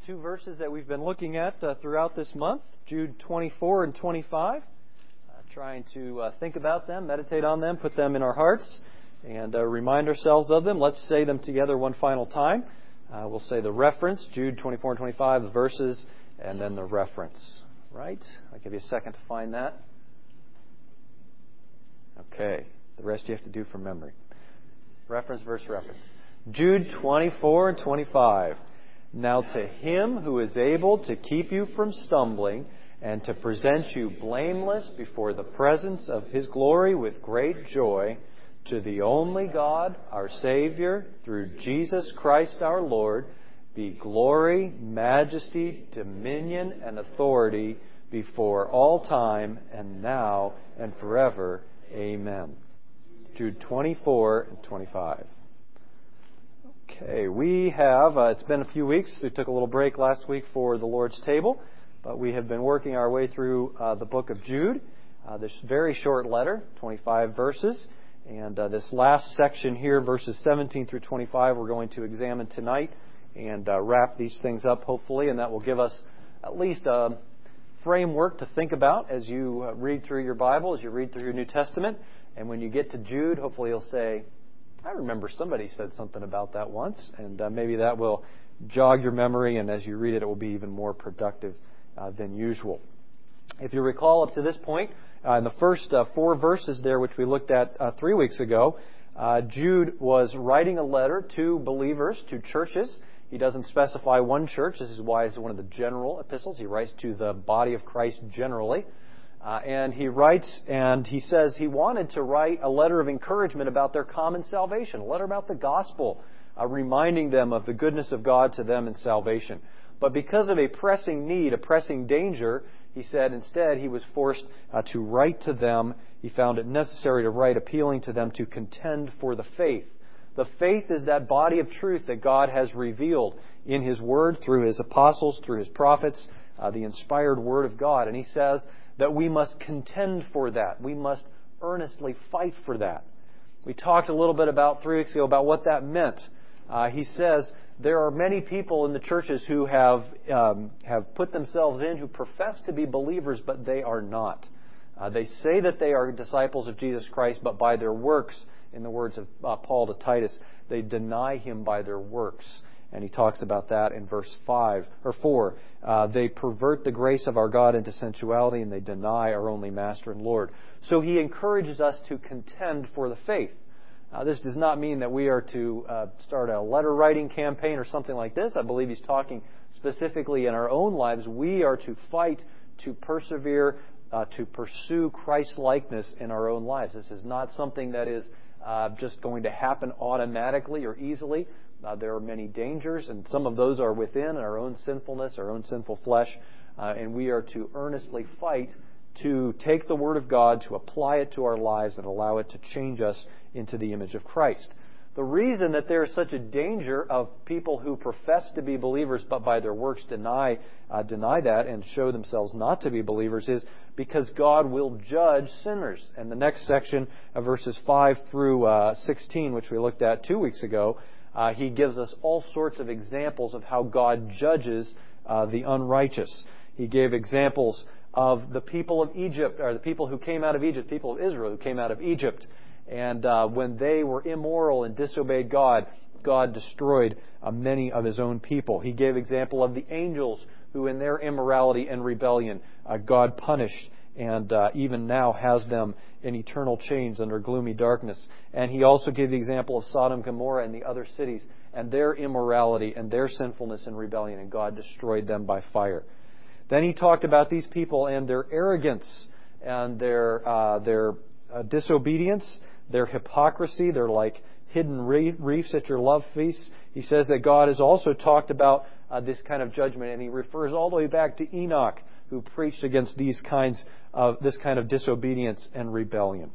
two verses that we've been looking at throughout this month, Jude 24 and 25. Trying to think about them, meditate on them, put them in our hearts, and remind ourselves of them. Let's say them together one final time. We'll say the reference, Jude 24 and 25, the verses, and then the reference. Right? I'll give you a second to find that. Okay. The rest you have to do from memory. Reference, verse, reference. Jude 24 and 25. Now to Him who is able to keep you from stumbling and to present you blameless before the presence of His glory with great joy, to the only God, our Savior, through Jesus Christ our Lord, be glory, majesty, dominion, and authority before all time and now and forever. Amen. Jude 24 and 25. Okay, we have, it's been a few weeks. We took a little break last week for the Lord's table, but we have been working our way through the book of Jude. This very short letter, 25 verses. And this last section here, verses 17 through 25, we're going to examine tonight and wrap these things up, hopefully. And that will give us at least a framework to think about as you read through your Bible, as you read through your New Testament. And when you get to Jude, hopefully you'll say, I remember somebody said something about that once. And maybe that will jog your memory. And as you read it, it will be even more productive than usual. If you recall up to this point, in the first 4 verses there, which we looked at 3 weeks ago, Jude was writing a letter to believers, to churches. He doesn't specify one church. This is why it's one of the general epistles. He writes to the body of Christ generally. And he writes and he says he wanted to write a letter of encouragement about their common salvation, a letter about the gospel, reminding them of the goodness of God to them in salvation. But because of a pressing need, a pressing danger, he said instead he was forced to write to them. He found it necessary to write appealing to them to contend for the faith. The faith is that body of truth that God has revealed in His Word, through His apostles, through His prophets, the inspired Word of God. And he says that we must contend for that. We must earnestly fight for that. We talked a little bit about 3 weeks ago about what that meant. He says there are many people in the churches who have put themselves in, who profess to be believers, but they are not. They say that they are disciples of Jesus Christ, but by their works, in the words of Paul to Titus, they deny Him by their works. And he talks about that in verse 4. They pervert the grace of our God into sensuality, and they deny our only Master and Lord. So he encourages us to contend for the faith. This does not mean that we are to start a letter-writing campaign or something like this. I believe he's talking specifically in our own lives. We are to fight, to persevere, to pursue Christ-likeness in our own lives. This is not something that is just going to happen automatically or easily. There are many dangers, and some of those are within our own sinfulness, our own sinful flesh, and we are to earnestly fight to take the Word of God, to apply it to our lives and allow it to change us into the image of Christ. The reason that there is such a danger of people who profess to be believers but by their works deny that and show themselves not to be believers is because God will judge sinners. And the next section of verses 5 through 16, which we looked at 2 weeks ago, he gives us all sorts of examples of how God judges the unrighteous. He gave examples of the people of Egypt, or the people who came out of Egypt, people of Israel who came out of Egypt. And when they were immoral and disobeyed God, God destroyed many of His own people. He gave example of the angels who in their immorality and rebellion, God punished and even now has them in eternal chains under gloomy darkness. And He also gave the example of Sodom and Gomorrah and the other cities and their immorality and their sinfulness and rebellion, and God destroyed them by fire. Then He talked about these people and their arrogance and their disobedience, their hypocrisy. They're like hidden reefs at your love feasts. He says that God has also talked about this kind of judgment, and He refers all the way back to Enoch, who preached against this kind of disobedience and rebellion.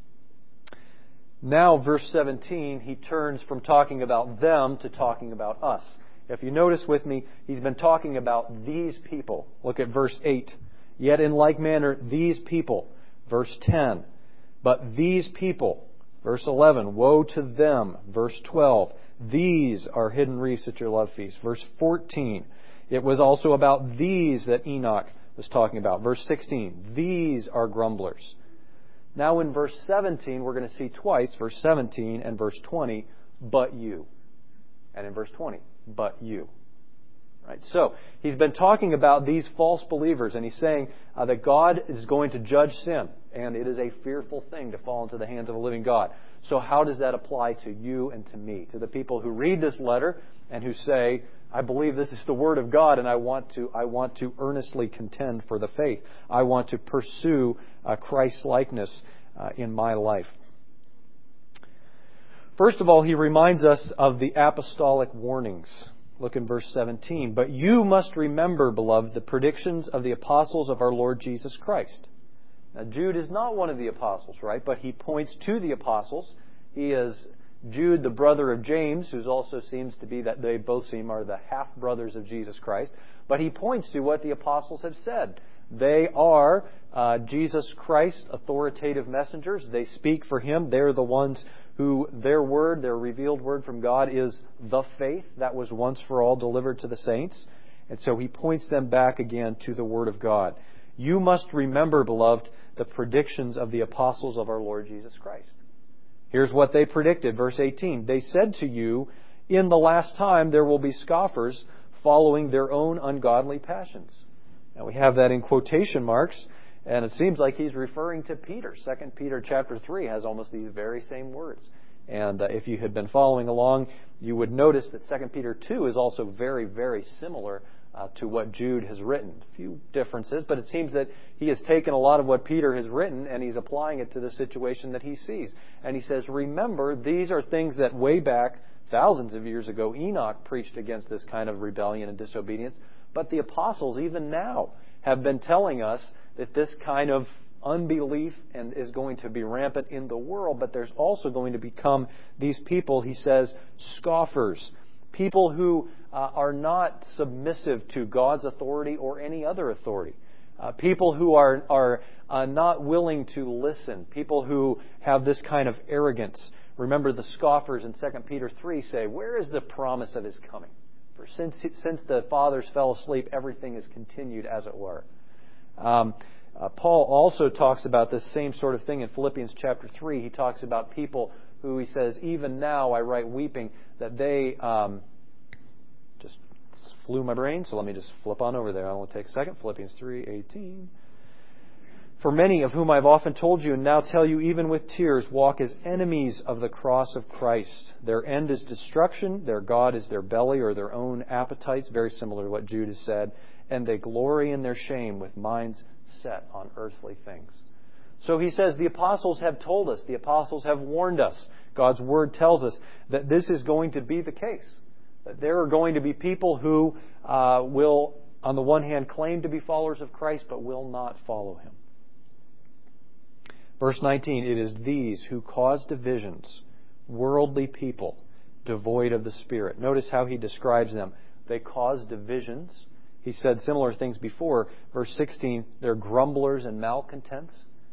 Now, verse 17, he turns from talking about them to talking about us. If you notice with me, he's been talking about these people. Look at verse 8. Yet in like manner, these people. Verse 10. But these people. Verse 11. Woe to them. Verse 12. These are hidden reefs at your love feast. Verse 14. It was also about these that Enoch was talking about. Verse 16, these are grumblers. Now in verse 17, we're going to see twice, verse 17 and verse 20, but you. And in verse 20, but you. Right? So, he's been talking about these false believers, and he's saying that God is going to judge sin, and it is a fearful thing to fall into the hands of a living God. So how does that apply to you and to me, to the people who read this letter and who say, I believe this is the Word of God, and I want to earnestly contend for the faith. I want to pursue Christ-likeness in my life. First of all, he reminds us of the apostolic warnings. Look in verse 17. But you must remember, beloved, the predictions of the apostles of our Lord Jesus Christ. Now, Jude is not one of the apostles, right? But he points to the apostles. He is Jude, the brother of James, who also seems to be that they both seem are the half-brothers of Jesus Christ. But he points to what the apostles have said. They are Jesus Christ's authoritative messengers. They speak for Him. They're the ones who their word, their revealed word from God, is the faith that was once for all delivered to the saints. And so he points them back again to the Word of God. You must remember, beloved, the predictions of the apostles of our Lord Jesus Christ. Here's what they predicted, verse 18. They said to you, in the last time there will be scoffers following their own ungodly passions. Now we have that in quotation marks. And it seems like he's referring to Peter. 2 Peter chapter 3 has almost these very same words. And if you had been following along, you would notice that 2 Peter 2 is also very, very similar to what Jude has written. A few differences, but it seems that he has taken a lot of what Peter has written and he's applying it to the situation that he sees. And he says, remember, these are things that way back, thousands of years ago, Enoch preached against this kind of rebellion and disobedience. But the apostles, even now, have been telling us that this kind of unbelief and is going to be rampant in the world, but there's also going to become these people, he says, scoffers. People who are not submissive to God's authority or any other authority. People who are not willing to listen. People who have this kind of arrogance. Remember, the scoffers in 2 Peter 3 say, where is the promise of His coming? For since the fathers fell asleep, everything is continued as it were. Paul also talks about this same sort of thing in Philippians chapter 3. He talks about people who, he says, even now I write weeping, that they just flew my brain, so let me just flip on over there. I'll only take a second. Philippians 3:18. For many of whom I've often told you and now tell you even with tears, walk as enemies of the cross of Christ. Their end is destruction. Their God is their belly or their own appetites, very similar to what Jude has said. And they glory in their shame with minds set on earthly things. So he says the apostles have told us, the apostles have warned us. God's Word tells us that this is going to be the case. That there are going to be people who will, on the one hand, claim to be followers of Christ, but will not follow Him. Verse 19, it is these who cause divisions, worldly people, devoid of the Spirit. Notice how he describes them. They cause divisions. He said similar things before. Verse 16, they're grumblers and malcontents.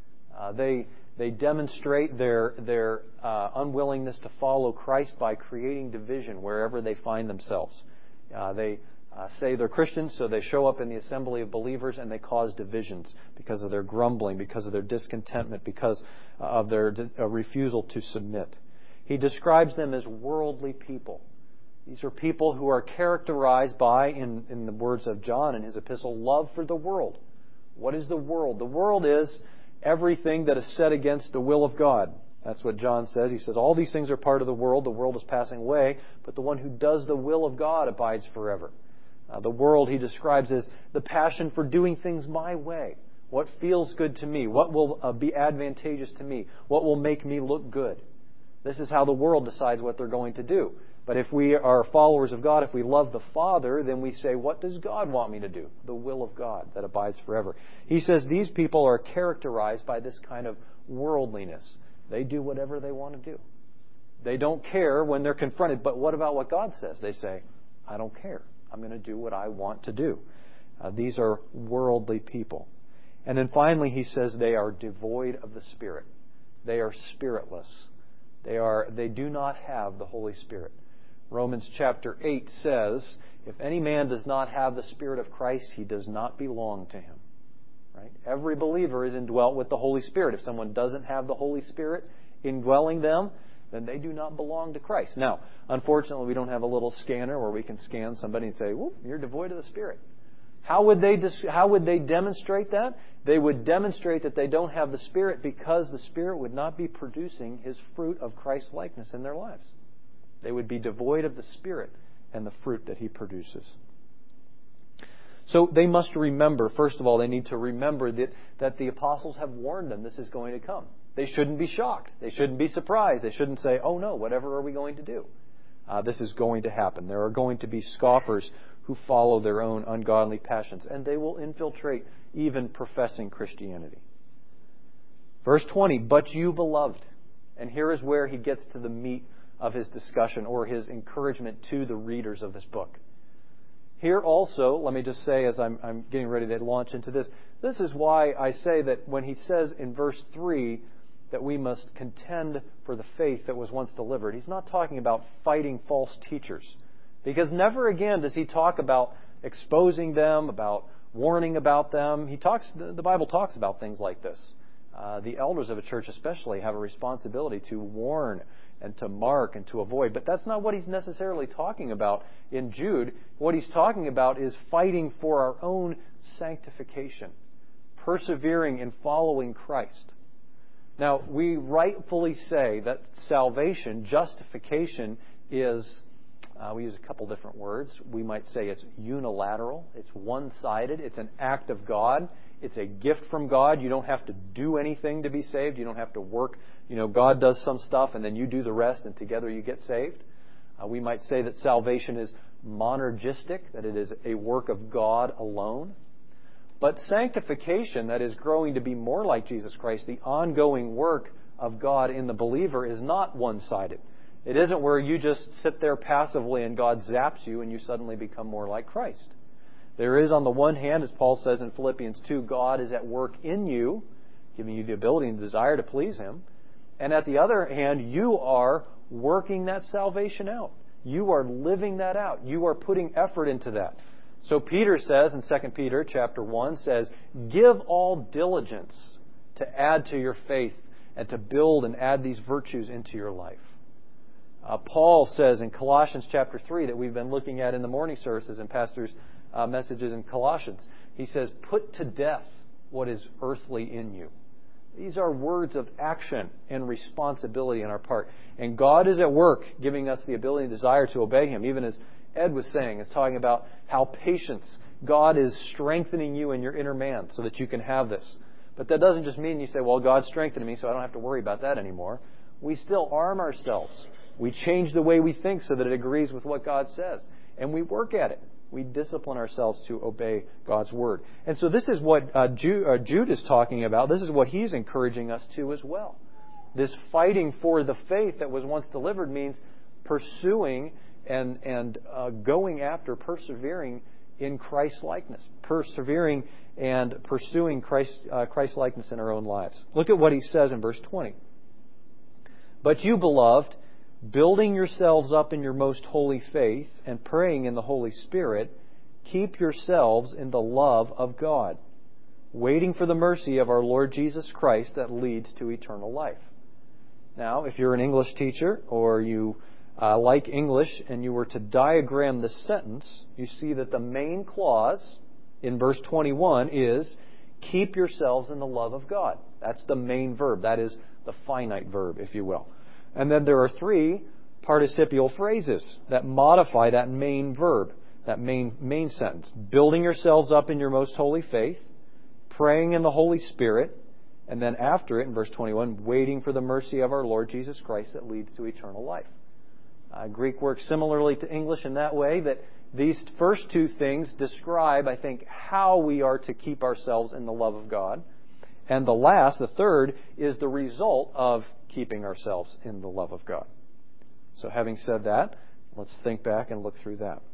They demonstrate their unwillingness to follow Christ by creating division wherever they find themselves. They say they're Christians, so they show up in the assembly of believers and they cause divisions because of their grumbling, because of their discontentment, because of their refusal to submit. He describes them as worldly people. These are people who are characterized by, in the words of John in his epistle, love for the world. What is the world? The world is everything that is set against the will of God. That's what John says. He says, all these things are part of the world. The world is passing away, but the one who does the will of God abides forever. The world he describes as the passion for doing things my way. What feels good to me? What will be advantageous to me? What will make me look good? This is how the world decides what they're going to do. But if we are followers of God, if we love the Father, then we say, what does God want me to do? The will of God that abides forever. He says these people are characterized by this kind of worldliness. They do whatever they want to do. They don't care when they're confronted. But what about what God says? They say, I don't care. I'm going to do what I want to do. These are worldly people. And then finally he says they are devoid of the Spirit. They are spiritless. They do not have the Holy Spirit. Romans chapter 8 says, If any man does not have the Spirit of Christ, he does not belong to him. Right? Every believer is indwelt with the Holy Spirit. If someone doesn't have the Holy Spirit indwelling them, then they do not belong to Christ. Now, unfortunately, we don't have a little scanner where we can scan somebody and say, "Whoop, you're devoid of the Spirit." How would they demonstrate that? They would demonstrate that they don't have the Spirit because the Spirit would not be producing His fruit of Christ-likeness in their lives. They would be devoid of the Spirit and the fruit that He produces. So they must remember, first of all, they need to remember that the apostles have warned them this is going to come. They shouldn't be shocked. They shouldn't be surprised. They shouldn't say, "Oh no, whatever are we going to do?" This is going to happen. There are going to be scoffers who follow their own ungodly passions, and they will infiltrate even professing Christianity. Verse 20, "But you, beloved," and here is where he gets to the meat of his discussion or his encouragement to the readers of this book. Here also, let me just say as I'm getting ready to launch into this, this is why I say that when he says in verse 3 that we must contend for the faith that was once delivered, he's not talking about fighting false teachers. Because never again does he talk about exposing them, about warning about them. The Bible talks about things like this. The elders of a church especially have a responsibility to warn and to mark and to avoid. But that's not what he's necessarily talking about in Jude. What he's talking about is fighting for our own sanctification, persevering in following Christ. Now, we rightfully say that salvation, justification, is, we use a couple different words. We might say it's unilateral. It's one-sided. It's an act of God. It's a gift from God. You don't have to do anything to be saved. You don't have to work. God does some stuff and then you do the rest and together you get saved. We might say that salvation is monergistic, that it is a work of God alone. But sanctification, that is growing to be more like Jesus Christ, the ongoing work of God in the believer, is not one-sided. It isn't where you just sit there passively and God zaps you and you suddenly become more like Christ. There is, on the one hand, as Paul says in Philippians 2, God is at work in you, giving you the ability and desire to please Him. And at the other hand, you are working that salvation out. You are living that out. You are putting effort into that. So Peter says in 2 Peter chapter 1 says, "Give all diligence to add to your faith and to build and add these virtues into your life." Paul says in Colossians chapter 3 that we've been looking at in the morning services and pastors' messages in Colossians. He says, "Put to death what is earthly in you." These are words of action and responsibility on our part. And God is at work giving us the ability and desire to obey Him. Even as Ed was saying, it's talking about how patience, God is strengthening you in your inner man so that you can have this. But that doesn't just mean you say, "Well, God's strengthening me so I don't have to worry about that anymore." We still arm ourselves. We change the way we think so that it agrees with what God says. And we work at it. We discipline ourselves to obey God's Word. And so this is what Jude is talking about. This is what he's encouraging us to as well. This fighting for the faith that was once delivered means pursuing and going after, persevering in Christ-likeness. Persevering and pursuing Christ-likeness in our own lives. Look at what he says in verse 20. "But you, beloved, building yourselves up in your most holy faith and praying in the Holy Spirit, keep yourselves in the love of God, waiting for the mercy of our Lord Jesus Christ that leads to eternal life." Now, if you're an English teacher or you like English and you were to diagram this sentence, you see that the main clause in verse 21 is, "Keep yourselves in the love of God." That's the main verb. That is the finite verb, if you will. And then there are three participial phrases that modify that main verb, that main sentence. Building yourselves up in your most holy faith, praying in the Holy Spirit, and then after it, in verse 21, waiting for the mercy of our Lord Jesus Christ that leads to eternal life. Greek works similarly to English in that way, that these first two things describe, I think, how we are to keep ourselves in the love of God. And the third, is the result of keeping ourselves in the love of God. So having said that, let's think back and look through that.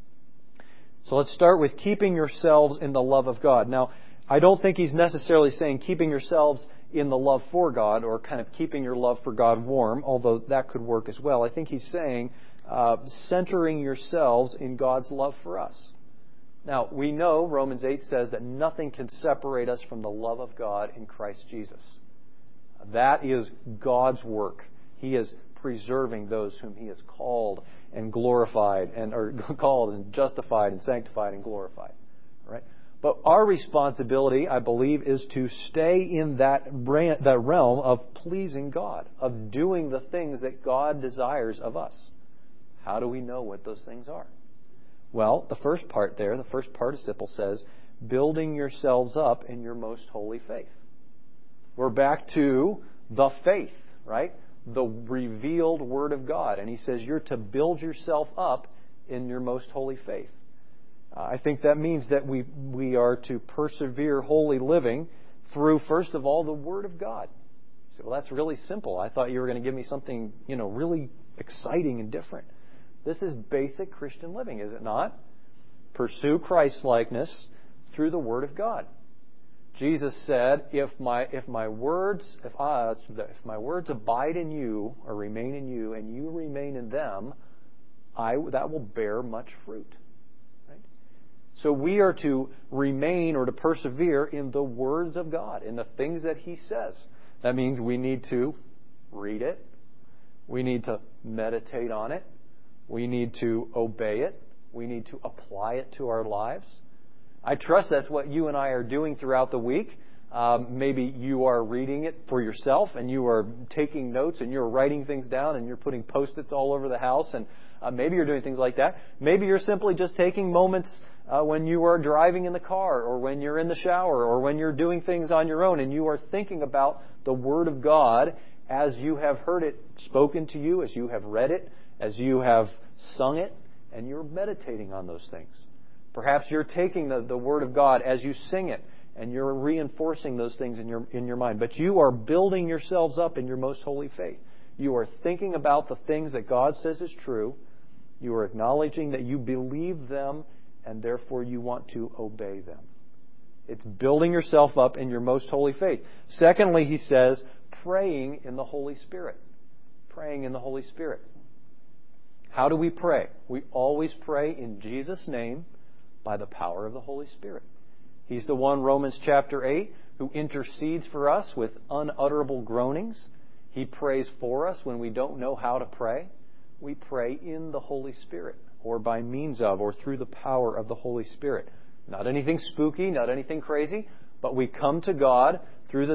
So let's start with keeping yourselves in the love of God. Now, I don't think he's necessarily saying keeping yourselves in the love for God or kind of keeping your love for God warm, although that could work as well. I think he's saying centering yourselves in God's love for us. Now, we know Romans 8 says that nothing can separate us from the love of God in Christ Jesus. That is God's work. He is preserving those whom He has called and glorified, or called and justified and sanctified and glorified. Right? But our responsibility, I believe, is to stay in that realm of pleasing God, of doing the things that God desires of us. How do we know what those things are? Well, the first part there, the first participle says, building yourselves up in your most holy faith. We're back to the faith, right? The revealed Word of God. And he says you're to build yourself up in your most holy faith. I think that means that we are to persevere holy living through, first of all, the Word of God. So, well, that's really simple. I thought you were going to give me something, really exciting and different. This is basic Christian living, is it not? Pursue Christ-likeness through the Word of God. Jesus said, if my words abide in you or remain in you, and you remain in them, that will bear much fruit. Right? So we are to remain or to persevere in the words of God, in the things that He says. That means we need to read it. We need to meditate on it. We need to obey it. We need to apply it to our lives. I trust that's what you and I are doing throughout the week. Maybe you are reading it for yourself and you are taking notes and you're writing things down and you're putting Post-its all over the house, and maybe you're doing things like that. Maybe you're simply just taking moments when you are driving in the car or when you're in the shower or when you're doing things on your own and you are thinking about the Word of God as you have heard it spoken to you, as you have read it, as you have sung it, and you're meditating on those things. Perhaps you're taking the Word of God as you sing it, and you're reinforcing those things in your mind. But you are building yourselves up in your most holy faith. You are thinking about the things that God says is true. You are acknowledging that you believe them, and therefore you want to obey them. It's building yourself up in your most holy faith. Secondly, he says, praying in the Holy Spirit. Praying in the Holy Spirit. How do we pray? We always pray in Jesus' name by the power of the Holy Spirit. He's the one, Romans chapter 8, who intercedes for us with unutterable groanings. He prays for us when we don't know how to pray. We pray in the Holy Spirit, or by means of, or through the power of the Holy Spirit. Not anything spooky, not anything crazy, but we come to God through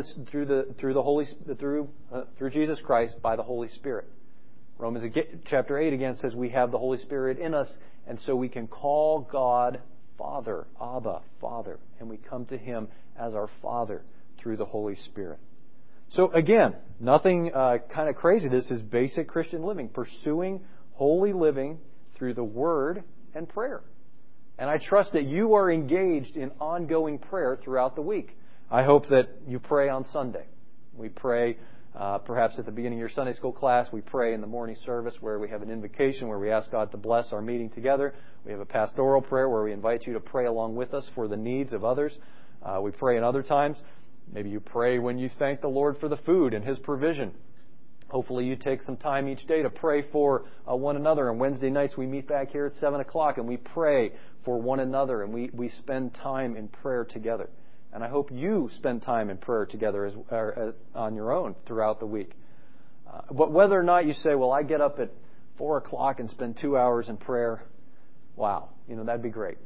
Jesus Christ by the Holy Spirit. Romans chapter 8 again says we have the Holy Spirit in us, and so we can call God Father, Abba, Father, and we come to Him as our Father through the Holy Spirit. So again, nothing kind of crazy. This is basic Christian living, pursuing holy living through the Word and prayer. And I trust that you are engaged in ongoing prayer throughout the week. I hope that you pray on Sunday. We pray perhaps at the beginning of your Sunday school class. We pray in the morning service where we have an invocation where we ask God to bless our meeting together. We have a pastoral prayer where we invite you to pray along with us for the needs of others. We pray in other times. Maybe you pray when you thank the Lord for the food and His provision. Hopefully you take some time each day to pray for one another. On Wednesday nights we meet back here at 7 o'clock and we pray for one another, and we spend time in prayer together. And I hope you spend time in prayer together as on your own throughout the week. But whether or not you say, well, I get up at 4 o'clock and spend 2 hours in prayer, wow, that'd be great.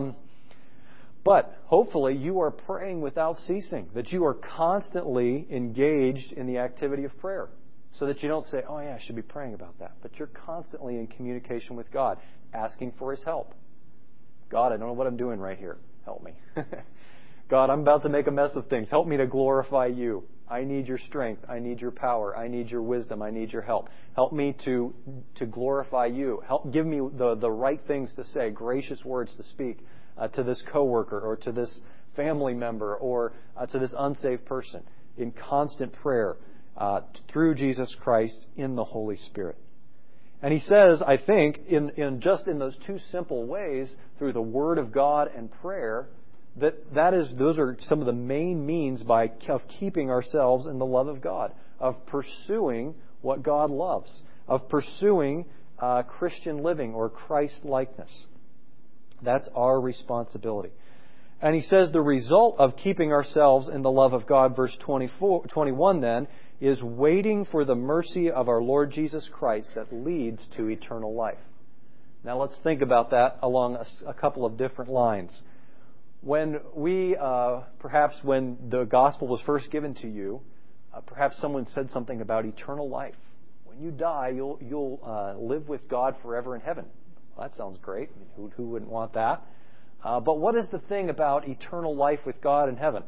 But hopefully you are praying without ceasing, that you are constantly engaged in the activity of prayer, so that you don't say, oh yeah, I should be praying about that. But you're constantly in communication with God, asking for His help. God, I don't know what I'm doing right here. Help me. God, I'm about to make a mess of things. Help me to glorify You. I need Your strength. I need Your power. I need Your wisdom. I need Your help. Help me to glorify You. Give me the right things to say, gracious words to speak to this coworker or to this family member or to this unsaved person in constant prayer through Jesus Christ in the Holy Spirit. And he says, I think, in those two simple ways, through the Word of God and prayer, those are some of the main means of keeping ourselves in the love of God, of pursuing what God loves, of pursuing Christian living or Christ-likeness. That's our responsibility. And he says the result of keeping ourselves in the love of God, verse 21 then, is waiting for the mercy of our Lord Jesus Christ that leads to eternal life. Now let's think about that along a couple of different lines. When perhaps when the gospel was first given to you, perhaps someone said something about eternal life. When you die, you'll live with God forever in heaven. Well, that sounds great. I mean, who wouldn't want that? But what is the thing about eternal life with God in heaven?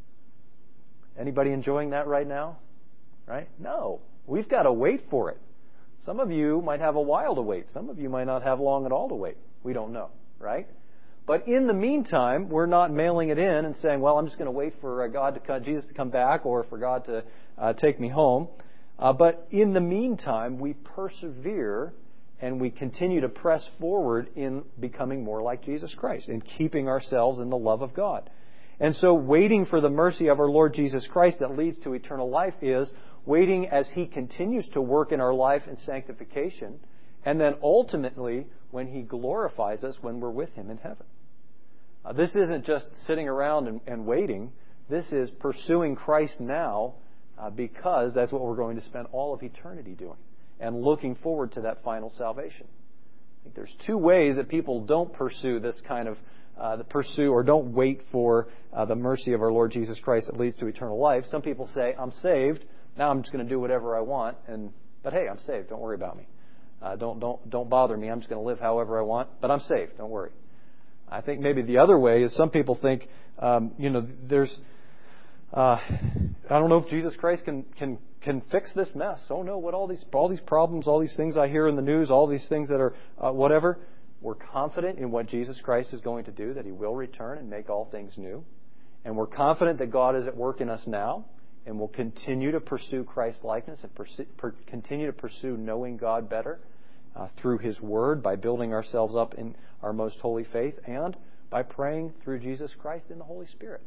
Anybody enjoying that right now? Right? No. We've got to wait for it. Some of you might have a while to wait. Some of you might not have long at all to wait. We don't know. Right? But in the meantime, we're not mailing it in and saying, well, I'm just going to wait for Jesus to come back or for God to take me home. But in the meantime, we persevere and we continue to press forward in becoming more like Jesus Christ, in keeping ourselves in the love of God. And so waiting for the mercy of our Lord Jesus Christ that leads to eternal life is waiting as He continues to work in our life in sanctification, and then ultimately when He glorifies us when we're with Him in heaven. This isn't just sitting around and waiting. This is pursuing Christ now because that's what we're going to spend all of eternity doing, and looking forward to that final salvation. I think there's two ways that people don't pursue this kind of or don't wait for the mercy of our Lord Jesus Christ that leads to eternal life. Some people say, I'm saved, now I'm just going to do whatever I want, but hey, I'm saved, don't worry about me. Don't bother me, I'm just going to live however I want, but I'm saved, don't worry. I think maybe the other way is some people think, there's I don't know if Jesus Christ can fix this mess. Oh no, what all these problems, all these things I hear in the news, all these things that are whatever. We're confident in what Jesus Christ is going to do, that He will return and make all things new. And we're confident that God is at work in us now and will continue to pursue Christ-likeness and continue to pursue knowing God better through His Word, by building ourselves up in our most holy faith, and by praying through Jesus Christ in the Holy Spirit.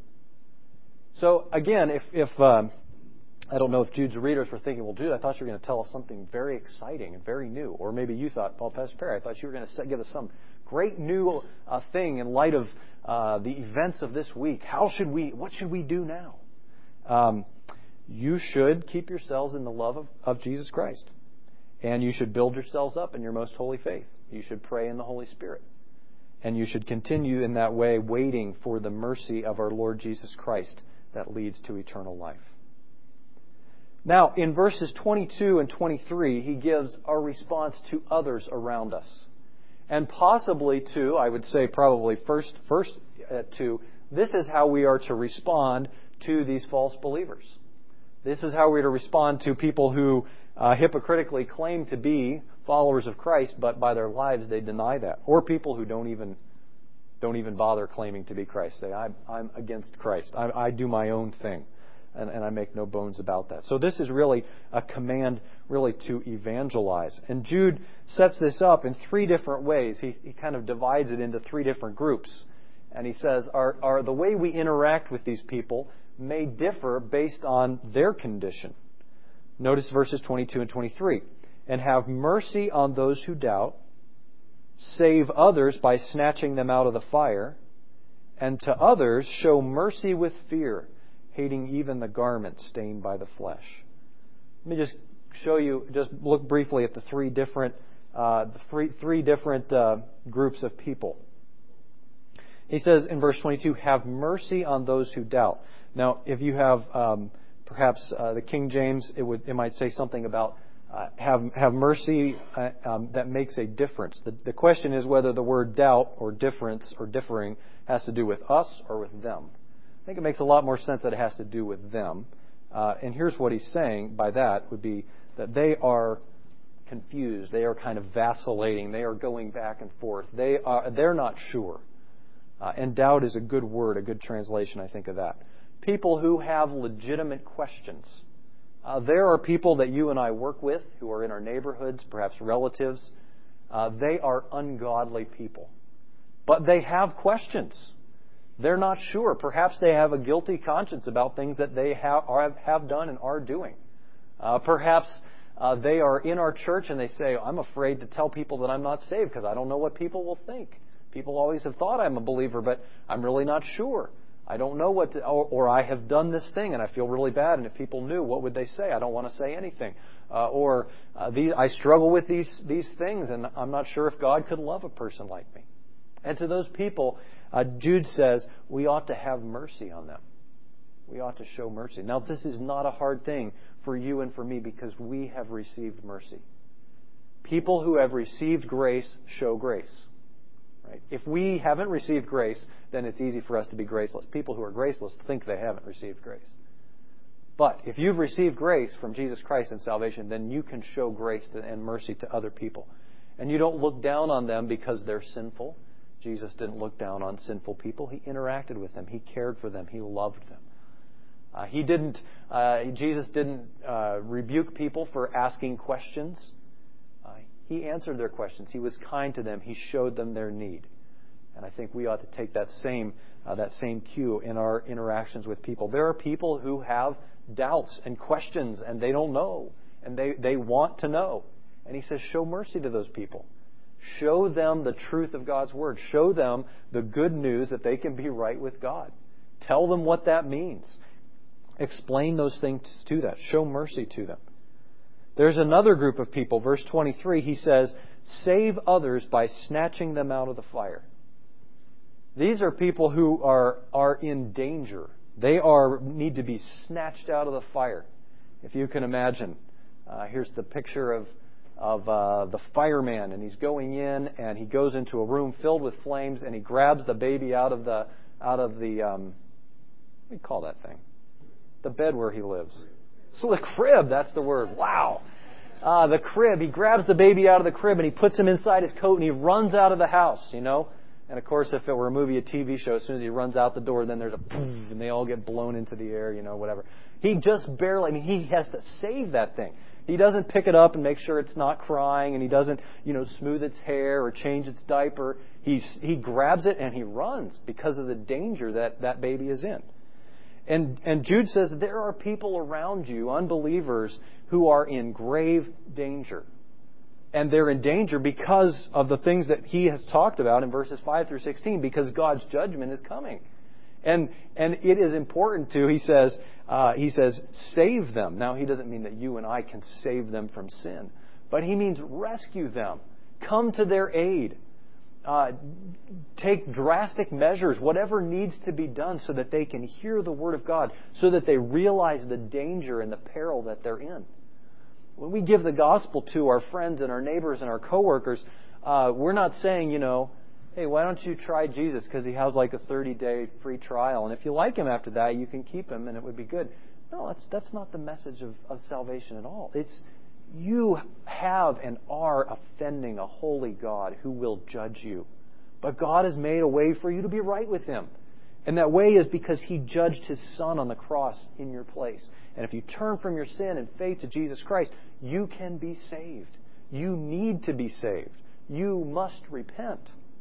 So again, if I don't know if Jude's readers were thinking, well, Jude, I thought you were going to tell us something very exciting and very new. Or maybe you thought, well, Pastor Perry, I thought you were going to give us some great new thing in light of the events of this week. What should we do now? You should keep yourselves in the love of Jesus Christ. And you should build yourselves up in your most holy faith. You should pray in the Holy Spirit. And you should continue in that way, waiting for the mercy of our Lord Jesus Christ that leads to eternal life. Now, in verses 22 and 23, he gives our response to others around us. And possibly to, I would say probably first to, this is how we are to respond to these false believers. This is how we're to respond to people who hypocritically claim to be followers of Christ, but by their lives they deny that. Or people who don't even bother claiming to be Christ. Say, I'm against Christ. I do my own thing. And I make no bones about that. So this is really a command really to evangelize. And Jude sets this up in three different ways. He kind of divides it into three different groups. And he says, the way we interact with these people may differ based on their condition. Notice verses 22 and 23. And have mercy on those who doubt, save others by snatching them out of the fire, and to others show mercy with fear, hating even the garment stained by the flesh. Let me just show you, just look briefly at the three different groups of people. He says in verse 22, have mercy on those who doubt. Now, if you have perhaps the King James, it might say something about have mercy that makes a difference. The question is whether the word doubt or difference or differing has to do with us or with them. I think it makes a lot more sense that it has to do with them. And here's what he's saying by that would be that they are confused. They are kind of vacillating. They are going back and forth. They're not sure. And doubt is a good word, a good translation, I think, of that. People who have legitimate questions. There are people that you and I work with who are in our neighborhoods, perhaps relatives. They are ungodly people. But they have questions. They're not sure. Perhaps they have a guilty conscience about things that they have done and are doing. Perhaps they are in our church and they say, I'm afraid to tell people that I'm not saved because I don't know what people will think. People always have thought I'm a believer, but I'm really not sure. I don't know what to, or I have done this thing and I feel really bad, and if people knew, what would they say? I don't want to say anything. I struggle with these things, and I'm not sure if God could love a person like me. And to those people, Jude says, we ought to have mercy on them. We ought to show mercy. Now, this is not a hard thing for you and for me because we have received mercy. People who have received grace show grace. Right? If we haven't received grace, then it's easy for us to be graceless. People who are graceless think they haven't received grace. But if you've received grace from Jesus Christ in salvation, then you can show grace and mercy to other people. And you don't look down on them because they're sinful. Jesus didn't look down on sinful people. He interacted with them. He cared for them. He loved them. Jesus didn't rebuke people for asking questions. He answered their questions. He was kind to them. He showed them their need. And I think we ought to take that same cue in our interactions with people. There are people who have doubts and questions, and they don't know, and they want to know. And he says, show mercy to those people. Show them the truth of God's Word. Show them the good news that they can be right with God. Tell them what that means. Explain those things to them. Show mercy to them. There's another group of people. Verse 23, he says, save others by snatching them out of the fire. These are people who are in danger. They need to be snatched out of the fire. If you can imagine, here's the picture of the fireman, and he's going in, and he goes into a room filled with flames, and he grabs the baby out of the what do you call that thing? The bed where he lives. So the crib, that's the word. Wow. The crib. He grabs the baby out of the crib and he puts him inside his coat and he runs out of the house, And of course, if it were a movie, a TV show, as soon as he runs out the door, then there's a poof and they all get blown into the air, whatever. He just barely, he has to save that thing. He doesn't pick it up and make sure it's not crying, and he doesn't, smooth its hair or change its diaper. He grabs it and he runs because of the danger that baby is in. And Jude says there are people around you, unbelievers, who are in grave danger. And they're in danger because of the things that he has talked about in verses 5 through 16, because God's judgment is coming. And it is important he says, save them. Now, he doesn't mean that you and I can save them from sin, but he means rescue them. Come to their aid. Take drastic measures, whatever needs to be done so that they can hear the Word of God, so that they realize the danger and the peril that they're in. When we give the gospel to our friends and our neighbors and our coworkers, we're not saying, hey, why don't you try Jesus because he has like a 30-day free trial, and if you like him after that, you can keep him and it would be good. No, that's not the message of salvation at all. It's you have and are offending a holy God who will judge you. But God has made a way for you to be right with him. And that way is because he judged his Son on the cross in your place. And if you turn from your sin and faith to Jesus Christ, you can be saved. You need to be saved. You must repent.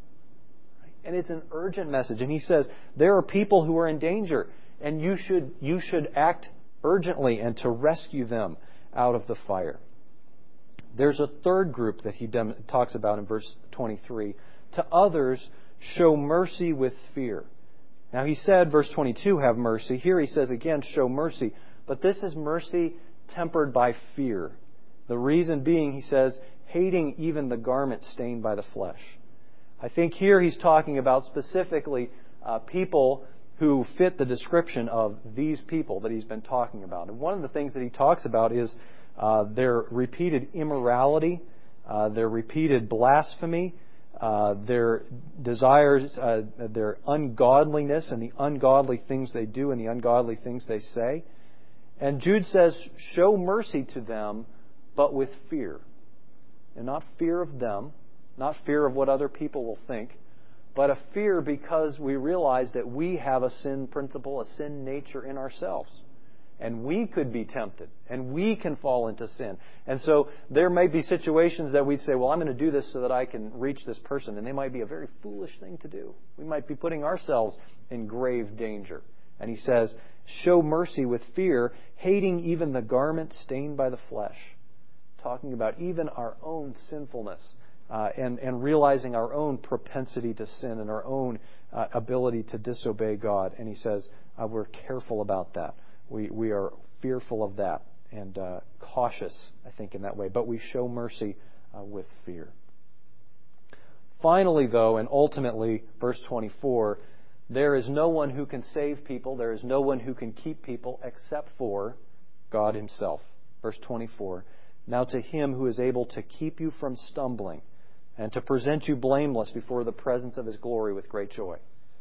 And it's an urgent message. And he says, there are people who are in danger, and you should act urgently and to rescue them out of the fire. There's a third group that he talks about in verse 23. To others, show mercy with fear. Now he said, verse 22, have mercy. Here he says again, show mercy. But this is mercy tempered by fear. The reason being, he says, hating even the garment stained by the flesh. I think here he's talking about specifically people who fit the description of these people that he's been talking about. And one of the things that he talks about is their repeated immorality, their repeated blasphemy, their desires, their ungodliness, and the ungodly things they do and the ungodly things they say. And Jude says, show mercy to them, but with fear. And not fear of them, not fear of what other people will think, but a fear because we realize that we have a sin principle, a sin nature in ourselves. And we could be tempted, and we can fall into sin. And so there may be situations that we'd say, well, I'm going to do this so that I can reach this person. And they might be a very foolish thing to do. We might be putting ourselves in grave danger. And he says, show mercy with fear, hating even the garment stained by the flesh. talking about even our own sinfulness and realizing our own propensity to sin and our own ability to disobey God. And he says, we're careful about that. We are fearful of that and cautious, I think, in that way. But we show mercy with fear. Finally, though, and ultimately, verse 24, there is no one who can save people. There is no one who can keep people except for God himself. Verse 24, now to him who is able to keep you from stumbling and to present you blameless before the presence of his glory with great joy.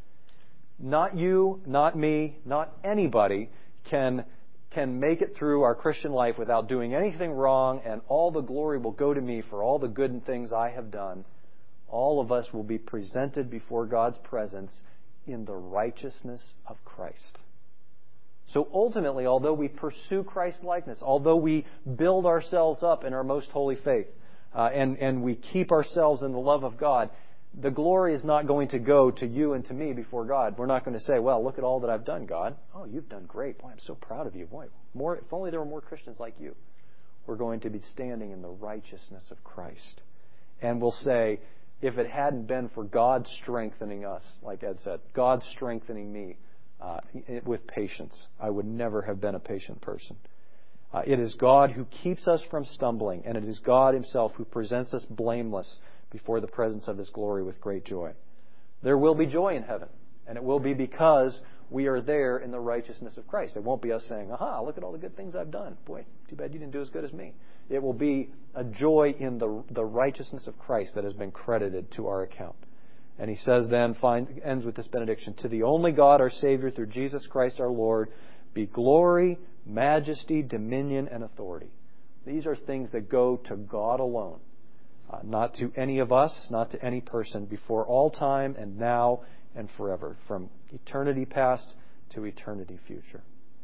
Not you, not me, not anybody can make it through our Christian life without doing anything wrong, and all the glory will go to me for all the good things I have done. All of us will be presented before God's presence in the righteousness of Christ. So ultimately, although we pursue Christ's likeness, although we build ourselves up in our most holy faith, and we keep ourselves in the love of God, the glory is not going to go to you and to me before God. We're not going to say, well, look at all that I've done, God. Oh, you've done great. Boy, I'm so proud of you. Boy, if only there were more Christians like you. We're going to be standing in the righteousness of Christ. And we'll say, if it hadn't been for God strengthening us, like Ed said, God strengthening me with patience, I would never have been a patient person. It is God who keeps us from stumbling, and it is God himself who presents us blameless before the presence of his glory with great joy. There will be joy in heaven, and it will be because we are there in the righteousness of Christ. It won't be us saying, aha, look at all the good things I've done. Boy, too bad you didn't do as good as me. It will be a joy in the righteousness of Christ that has been credited to our account. And he says then, ends with this benediction, to the only God, our Savior, through Jesus Christ our Lord, be glory, majesty, dominion, and authority. These are things that go to God alone. Not to any of us, not to any person, before all time and now and forever, from eternity past to eternity future.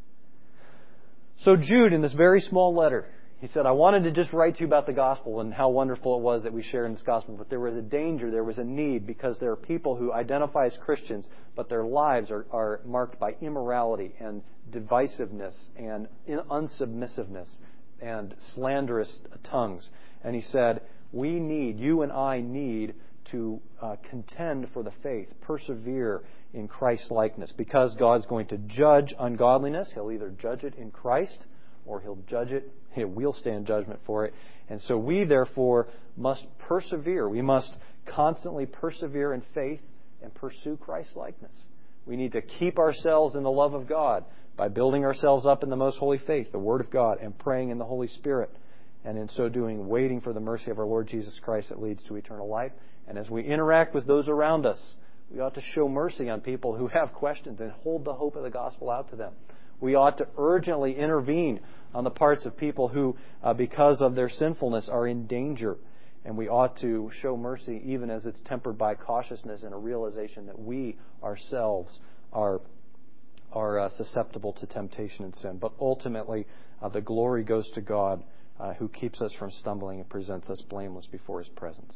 So Jude, in this very small letter, he said, I wanted to just write to you about the gospel and how wonderful it was that we share in this gospel, but there was a danger, there was a need, because there are people who identify as Christians, but their lives are marked by immorality and divisiveness and unsubmissiveness and slanderous tongues. And he said, you and I need to contend for the faith, persevere in Christ's likeness, because God's going to judge ungodliness. He'll either judge it in Christ or we'll stand judgment for it. And so we, therefore, must persevere. We must constantly persevere in faith and pursue Christ's likeness. We need to keep ourselves in the love of God by building ourselves up in the most holy faith, the Word of God, and praying in the Holy Spirit. And in so doing, waiting for the mercy of our Lord Jesus Christ that leads to eternal life. And as we interact with those around us, we ought to show mercy on people who have questions and hold the hope of the gospel out to them. We ought to urgently intervene on the parts of people who, because of their sinfulness, are in danger. And we ought to show mercy even as it's tempered by cautiousness and a realization that we ourselves are susceptible to temptation and sin. But ultimately, the glory goes to God, who keeps us from stumbling and presents us blameless before his presence.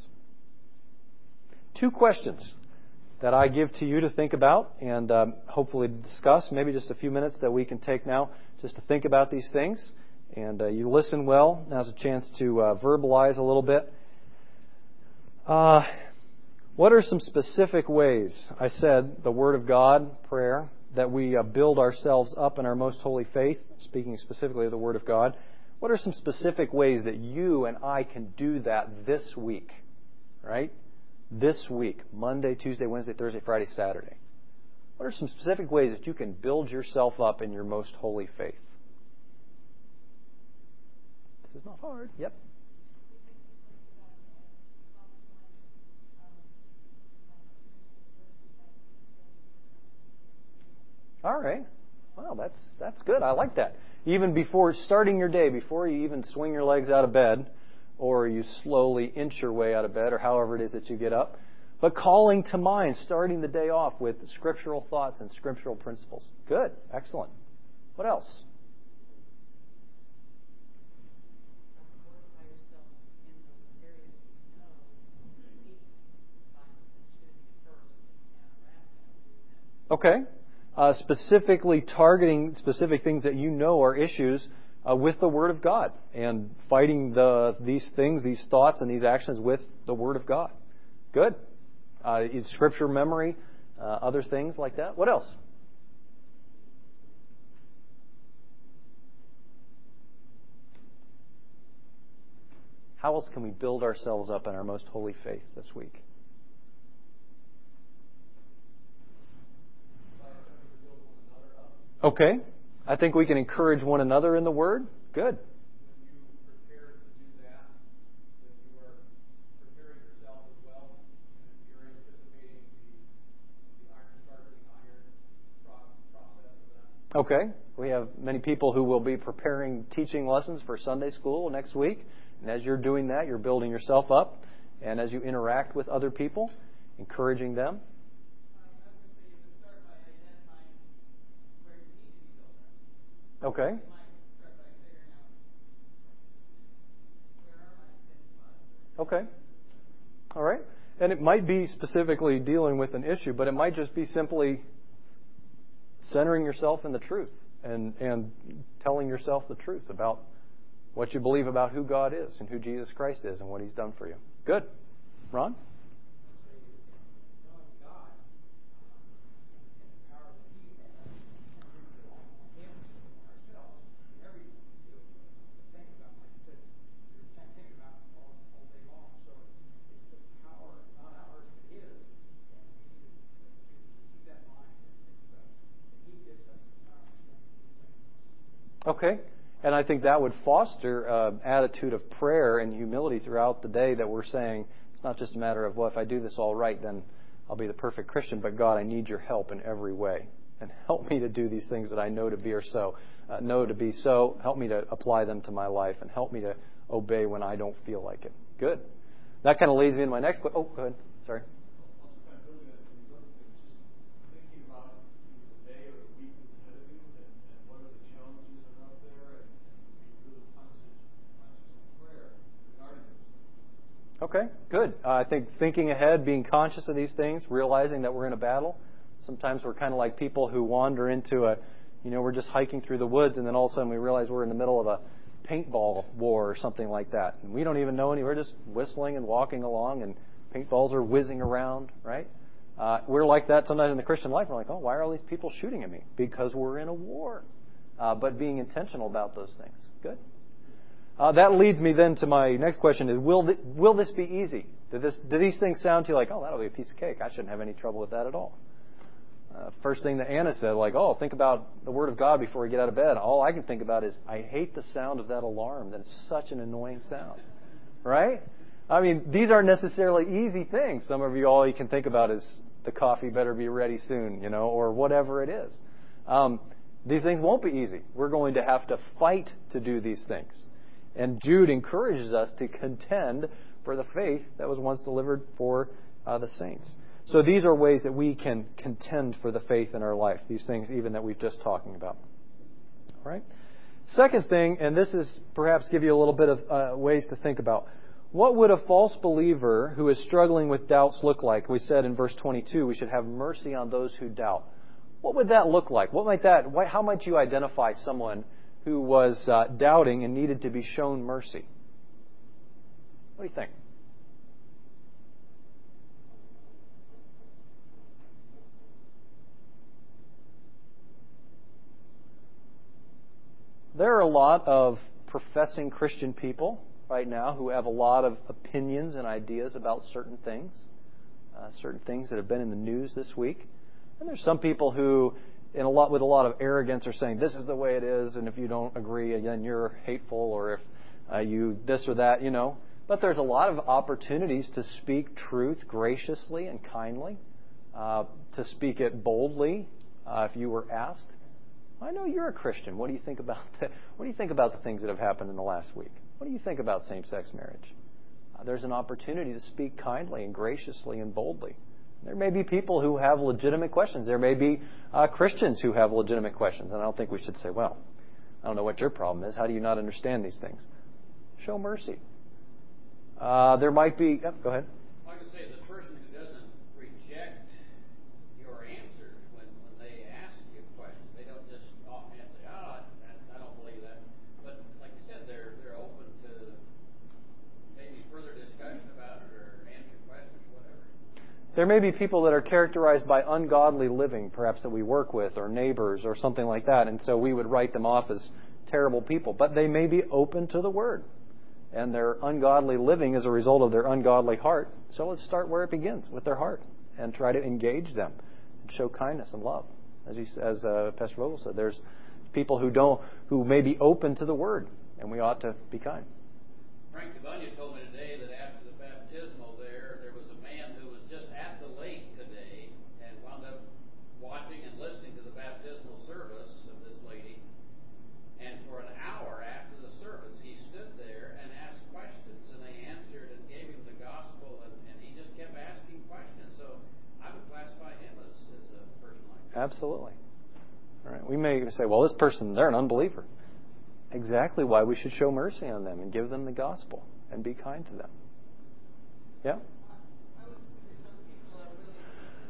2 questions that I give to you to think about and hopefully discuss. Maybe just a few minutes that we can take now just to think about these things. And you listen well. Now's a chance to verbalize a little bit. What are some specific ways, I said, the Word of God, prayer, that we build ourselves up in our most holy faith, speaking specifically of the Word of God? What are some specific ways that you and I can do that this week? Right? This week, Monday, Tuesday, Wednesday, Thursday, Friday, Saturday. What are some specific ways that you can build yourself up in your most holy faith? This is not hard. Yep. All right. Well, that's good. I like that. Even before starting your day, before you even swing your legs out of bed, or you slowly inch your way out of bed, or however it is that you get up, but calling to mind, starting the day off with scriptural thoughts and scriptural principles. Good. Excellent. What else? Okay. Specifically targeting specific things that you know are issues with the Word of God and fighting these things, these thoughts, and these actions with the Word of God. Good. Scripture memory, other things like that. What else? How else can we build ourselves up in our most holy faith this week? Okay. I think we can encourage one another in the Word. Good. When you prepare to do that, then you are preparing yourself as well. And you're anticipating the iron sharpening iron process of that. Okay. We have many people who will be preparing teaching lessons for Sunday school next week. And as you're doing that, you're building yourself up. And as you interact with other people, encouraging them. Okay. Okay. All right. And it might be specifically dealing with an issue, but it might just be simply centering yourself in the truth and telling yourself the truth about what you believe about who God is and who Jesus Christ is and what He's done for you. Good. Ron? Okay. And I think that would foster an attitude of prayer and humility throughout the day, that we're saying it's not just a matter of, well, if I do this all right, then I'll be the perfect Christian, but God, I need your help in every way. And help me to do these things that I know to be so. Help me to apply them to my life, and help me to obey when I don't feel like it. Good. That kind of leads me into my next question. Oh, go ahead. Sorry. Okay, good. I think thinking ahead, being conscious of these things, realizing that we're in a battle. Sometimes we're kind of like people who wander into we're just hiking through the woods, and then all of a sudden we realize we're in the middle of a paintball war or something like that. And we don't even know any. We're just whistling and walking along, and paintballs are whizzing around, right? We're like that sometimes in the Christian life. We're like, oh, why are all these people shooting at me? Because we're in a war. But being intentional about those things. Good. That leads me then to my next question: is will this be easy? Do these things sound to you like, oh, that'll be a piece of cake? I shouldn't have any trouble with that at all. First thing that Anna said, like, oh, think about the Word of God before you get out of bed. All I can think about is, I hate the sound of that alarm. That's such an annoying sound, right? I mean, these aren't necessarily easy things. Some of you, all you can think about is the coffee better be ready soon, or whatever it is. These things won't be easy. We're going to have to fight to do these things. And Jude encourages us to contend for the faith that was once delivered for the saints. So these are ways that we can contend for the faith in our life, these things even that we've just talking about. All right? Second thing, and this is perhaps give you a little bit of ways to think about. What would a false believer who is struggling with doubts look like? We said in verse 22, we should have mercy on those who doubt. What would that look like? How might you identify someone who was doubting and needed to be shown mercy? What do you think? There are a lot of professing Christian people right now who have a lot of opinions and ideas about certain things that have been in the news this week. And there's some people who, with a lot of arrogance, are saying this is the way it is, and if you don't agree, then you're hateful, or if you this or that, But there's a lot of opportunities to speak truth graciously and kindly, to speak it boldly if you were asked. I know you're a Christian. What do you think about that? What do you think about the things that have happened in the last week? What do you think about same-sex marriage? There's an opportunity to speak kindly and graciously and boldly. There may be people who have legitimate questions. There may be Christians who have legitimate questions. And I don't think we should say, well, I don't know what your problem is. How do you not understand these things? Show mercy. There might be... Yep, go ahead. Like I say, the person who doesn't reject your answers when they ask you questions, they don't just offhand say, I don't believe that. But There may be people that are characterized by ungodly living, perhaps that we work with, or neighbors, or something like that, and so we would write them off as terrible people. But they may be open to the Word, and their ungodly living is a result of their ungodly heart. So let's start where it begins, with their heart, and try to engage them and show kindness and love. As Pastor Vogel said, there's people who may be open to the Word, and we ought to be kind. Frank Debunya told me today that after the baptismal there was a man who was just at the lake today and wound up watching and listening to the baptismal service of this lady. And for an hour after the service, he stood there and asked questions, and they answered and gave him the gospel, and he just kept asking questions. So I would classify him as a person like that. Absolutely. All right. We may say, well, this person, they're an unbeliever. Exactly why we should show mercy on them and give them the gospel and be kind to them. Yeah? I would disagree. Some people are really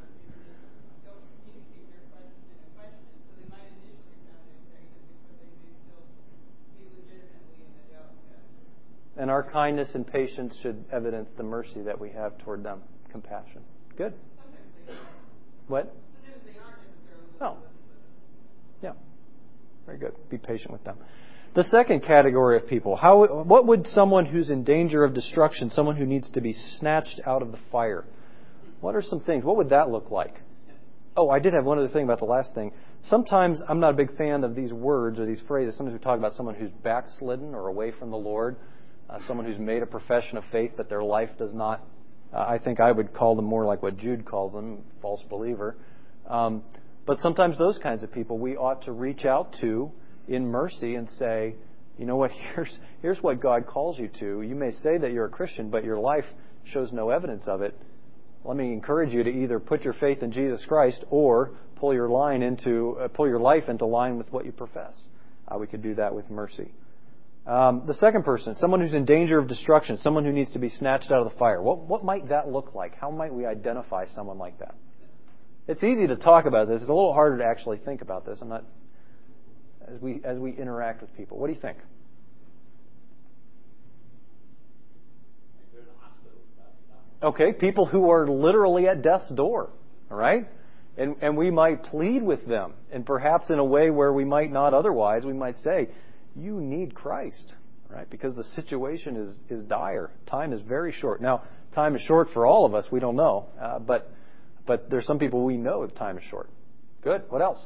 don't communicate their question in a question, so they might initially sound antagonistic, but they may still be legitimately in the doubt. And our kindness and patience should evidence the mercy that we have toward them. Compassion. Good. Sometimes they are. What? Sometimes they aren't necessarily. No. Yeah. Very good. Be patient with them. The second category of people, what would someone who's in danger of destruction, someone who needs to be snatched out of the fire, what are some things? What would that look like? Oh, I did have one other thing about the last thing. Sometimes I'm not a big fan of these words or these phrases. Sometimes we talk about someone who's backslidden or away from the Lord, someone who's made a profession of faith, but their life does not. I think I would call them more like what Jude calls them, false believer. But sometimes those kinds of people we ought to reach out to in mercy and say, you know what, here's what God calls you to. You may say that you're a Christian, but your life shows no evidence of it. Let me encourage you to either put your faith in Jesus Christ or pull your life into line with what you profess. We could do that with mercy. The second person, someone who's in danger of destruction, someone who needs to be snatched out of the fire. What might that look like? How might we identify someone like that? It's easy to talk about this. It's a little harder to actually think about this. As we interact with people. What do you think? Okay, people who are literally at death's door. All right? And we might plead with them. And perhaps in a way where we might not otherwise, we might say, you need Christ. Right? Because the situation is dire. Time is very short. Now, time is short for all of us. We don't know. But there's some people we know if time is short. Good. What else?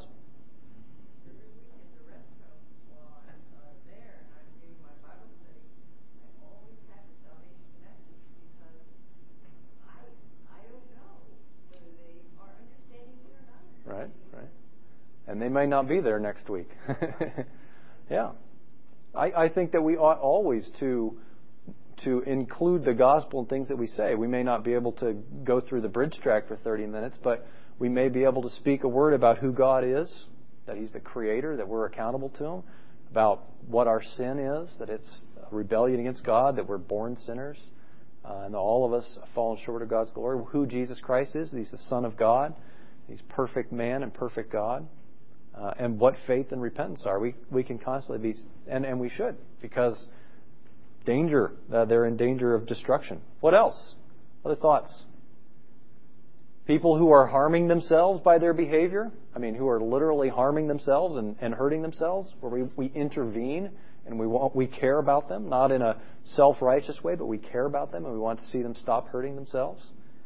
Right. And they may not be there next week. Yeah. I think that we ought always to include the gospel in things that we say. We may not be able to go through the bridge track for 30 minutes, but we may be able to speak a word about who God is, that He's the Creator, that we're accountable to Him, about what our sin is, that it's a rebellion against God, that we're born sinners, and that all of us have fallen short of God's glory, who Jesus Christ is, that He's the Son of God, He's perfect man and perfect God, and what faith and repentance are. We can constantly be, and we should, because danger, they're in danger of destruction. What else? Other thoughts? People who are harming themselves by their behavior, who are literally harming themselves and hurting themselves, where we intervene and we care about them, not in a self-righteous way, but we care about them and we want to see them stop hurting themselves.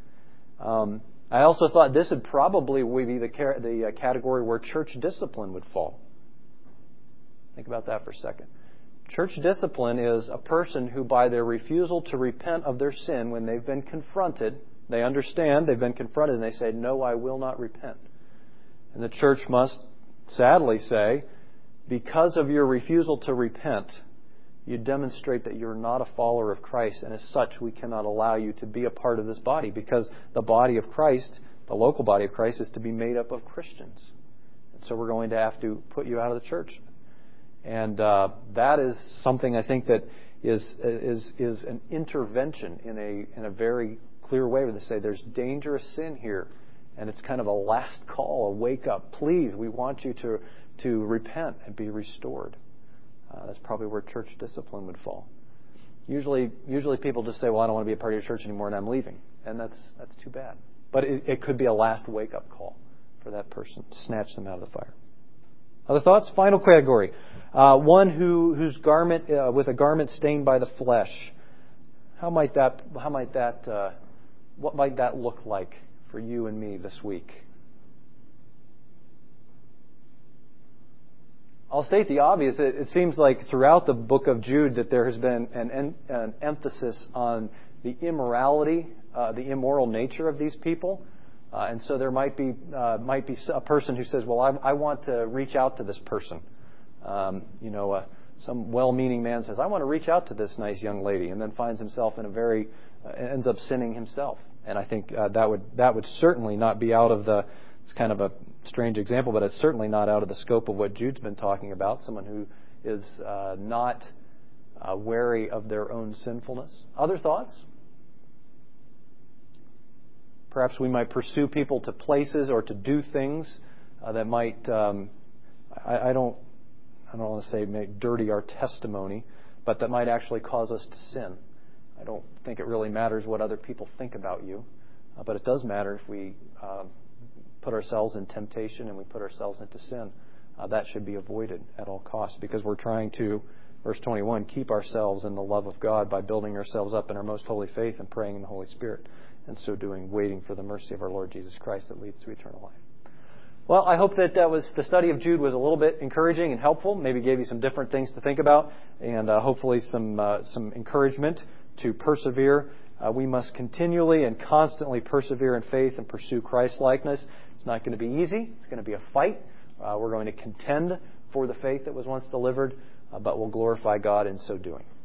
I also thought this would probably be the category where church discipline would fall. Think about that for a second. Church discipline is a person who, by their refusal to repent of their sin when they've been confronted, they understand they've been confronted and they say, no, I will not repent. And the church must sadly say, because of your refusal to repent, you demonstrate that you're not a follower of Christ, and as such, we cannot allow you to be a part of this body, because the body of Christ, the local body of Christ, is to be made up of Christians. And so we're going to have to put you out of the church. And that is something I think that is an intervention in a very clear way, where they say there's dangerous sin here, and it's kind of a last call, a wake up. Please, we want you to repent and be restored. That's probably where church discipline would fall. Usually people just say, well, I don't want to be a part of your church anymore, and I'm leaving. And that's too bad. But it could be a last wake-up call for that person to snatch them out of the fire. Other thoughts? Final category. One whose garment, with a garment stained by the flesh. What might that look like for you and me this week? I'll state the obvious. It seems like throughout the book of Jude that there has been an emphasis on the immorality, the immoral nature of these people. And so there might be a person who says, well, I want to reach out to this person. Some well-meaning man says, I want to reach out to this nice young lady, and then finds himself ends up sinning himself. And I think that would certainly not be out of it's kind of a strange example, but it's certainly not out of the scope of what Jude's been talking about, someone who is not wary of their own sinfulness. Other thoughts? Perhaps we might pursue people to places or to do things that might, I don't want to say make dirty our testimony, but that might actually cause us to sin. I don't think it really matters what other people think about you, but it does matter if we put ourselves in temptation and we put ourselves into sin. That should be avoided at all costs, because we're trying to, verse 21, keep ourselves in the love of God by building ourselves up in our most holy faith and praying in the Holy Spirit, and so doing, waiting for the mercy of our Lord Jesus Christ that leads to eternal life. Well, I hope that the study of Jude was a little bit encouraging and helpful, maybe gave you some different things to think about, and hopefully some encouragement to persevere. We must continually and constantly persevere in faith and pursue Christ-likeness. It's not going to be easy. It's going to be a fight. We're going to contend for the faith that was once delivered, but we'll glorify God in so doing.